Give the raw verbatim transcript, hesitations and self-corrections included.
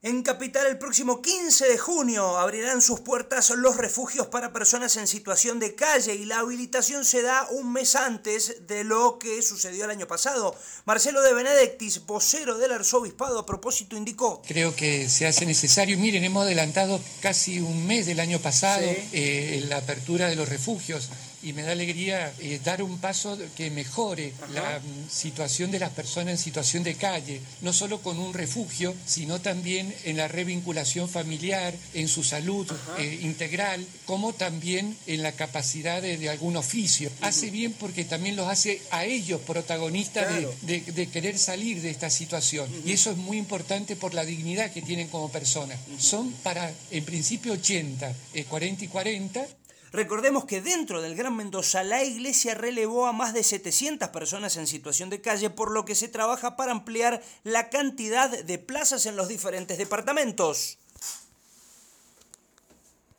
En Capital, el próximo quince de junio abrirán sus puertas los refugios para personas en situación de calle y la habilitación se da un mes antes de lo que sucedió el año pasado. Marcelo de Benedictis, vocero del arzobispado, a propósito indicó: Creo que se hace necesario. Miren, hemos adelantado casi un mes del año pasado sí. eh, en la apertura de los refugios y me da alegría eh, dar un paso que mejore Ajá. la um, situación de las personas en situación de calle, no solo con un refugio, sino también en la revinculación familiar, en su salud eh, integral, como también en la capacidad de, de algún oficio. Uh-huh. Hace bien porque también los hace a ellos protagonistas claro. de, de, de querer salir de esta situación. Uh-huh. Y eso es muy importante por la dignidad que tienen como personas. Uh-huh. Son para, en principio, ochenta, eh, cuarenta y cuarenta. Recordemos que dentro del Gran Mendoza la Iglesia relevó a más de setecientas personas en situación de calle, por lo que se trabaja para ampliar la cantidad de plazas en los diferentes departamentos.